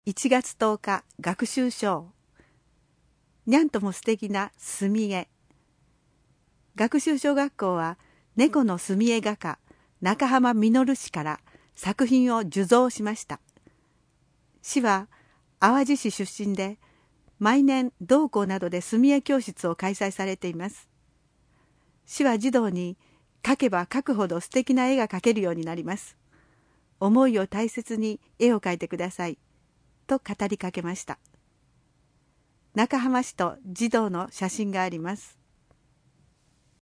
1月10日学習章。にゃんとも素敵な墨絵。学習小学校は猫の墨絵画家中浜実氏から作品を受贈しました。市は淡路市出身で毎年同校などで墨絵教室を開催されています。市は児童に描けば描くほど素敵な絵が描けるようになります。思いを大切に絵を描いてくださいと語りかけました。中浜市と児童の写真があります。